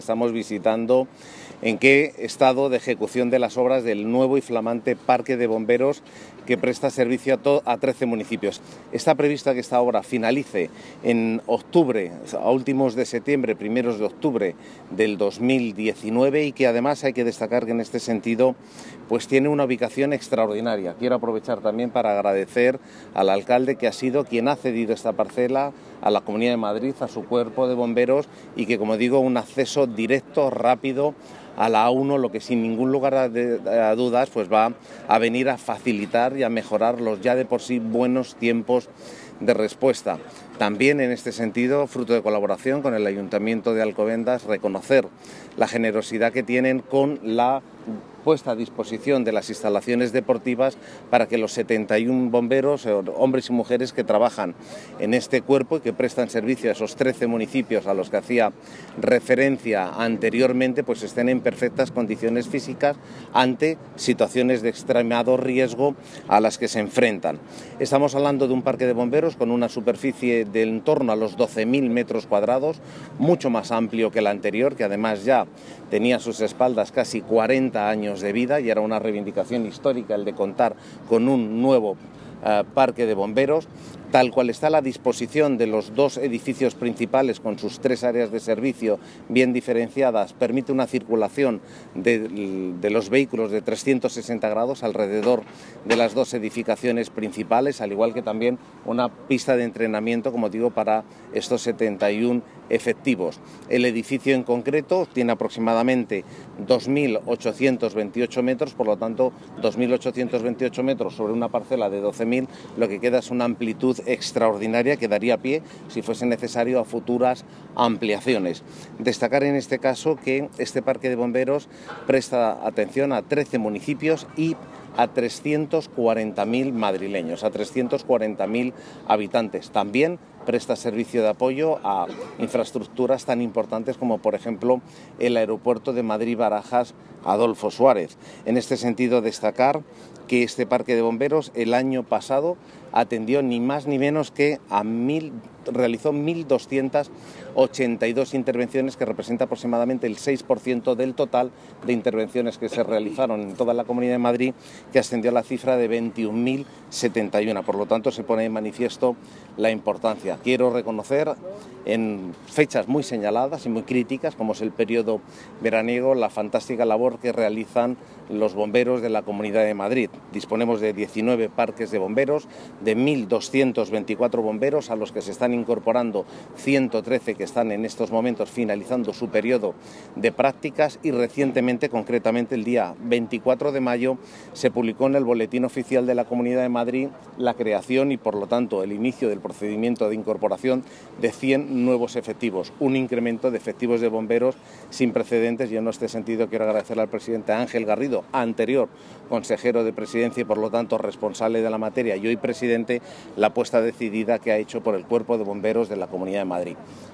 Estamos visitando en qué estado de ejecución de las obras del nuevo y flamante parque de bomberos que presta servicio a 13 municipios. Está previsto que esta obra finalice en octubre, a últimos de septiembre, primeros de octubre del 2019, y que además hay que destacar que en este sentido pues tiene una ubicación extraordinaria. Quiero aprovechar también para agradecer al alcalde, que ha sido quien ha cedido esta parcela a la Comunidad de Madrid, a su cuerpo de bomberos, y que, como digo, un acceso directo, rápido a la A1, lo que sin ningún lugar a dudas pues va a venir a facilitar y a mejorar los ya de por sí buenos tiempos de respuesta. También en este sentido, fruto de colaboración con el Ayuntamiento de Alcobendas, reconocer la generosidad que tienen con la puesta a disposición de las instalaciones deportivas para que los 71 bomberos, hombres y mujeres que trabajan en este cuerpo y que prestan servicio a esos 13 municipios a los que hacía referencia anteriormente, pues estén en perfectas condiciones físicas ante situaciones de extremado riesgo a las que se enfrentan. Estamos hablando de un parque de bomberos con una superficie de en torno a los 12.000 metros cuadrados, mucho más amplio que el anterior, que además ya tenía a sus espaldas casi 40 años de vida, y era una reivindicación histórica el de contar con un nuevo parque de bomberos. Tal cual está la disposición de los dos edificios principales con sus 3 áreas de servicio bien diferenciadas, permite una circulación de los vehículos de 360 grados alrededor de las 2 edificaciones principales, al igual que también una pista de entrenamiento, como digo, para estos 71 efectivos. El edificio en concreto tiene aproximadamente 2.828 metros, por lo tanto 2.828 metros sobre una parcela de 12.000, lo que queda es una amplitud extraordinaria que daría pie, si fuese necesario, a futuras ampliaciones. Destacar en este caso que este parque de bomberos presta atención a 13 municipios y a 340.000 madrileños, a 340.000 habitantes. También presta servicio de apoyo a infraestructuras tan importantes como, por ejemplo, el aeropuerto de Madrid-Barajas Adolfo Suárez. En este sentido, destacar que este parque de bomberos el año pasado atendió ni más ni menos que realizó 1.282 intervenciones, que representa aproximadamente el 6% del total de intervenciones que se realizaron en toda la Comunidad de Madrid, que ascendió a la cifra de 21.071. Por lo tanto, se pone en manifiesto la importancia. Quiero reconocer en fechas muy señaladas y muy críticas, como es el periodo veraniego, la fantástica labor que realizan los bomberos de la Comunidad de Madrid. Disponemos de 19 parques de bomberos, de 1.224 bomberos, a los que se están incorporando 113 que están en estos momentos finalizando su periodo de prácticas, y recientemente, concretamente el día 24 de mayo, se publicó en el Boletín Oficial de la Comunidad de Madrid la creación y, por lo tanto, el inicio del procedimiento de incorporación de 100 nuevos efectivos, un incremento de efectivos de bomberos sin precedentes. Y en este sentido quiero agradecerle al presidente Ángel Garrido, anterior consejero de Presidencia y por lo tanto responsable de la materia y hoy presidente, la apuesta decidida que ha hecho por el Cuerpo de Bomberos de la Comunidad de Madrid.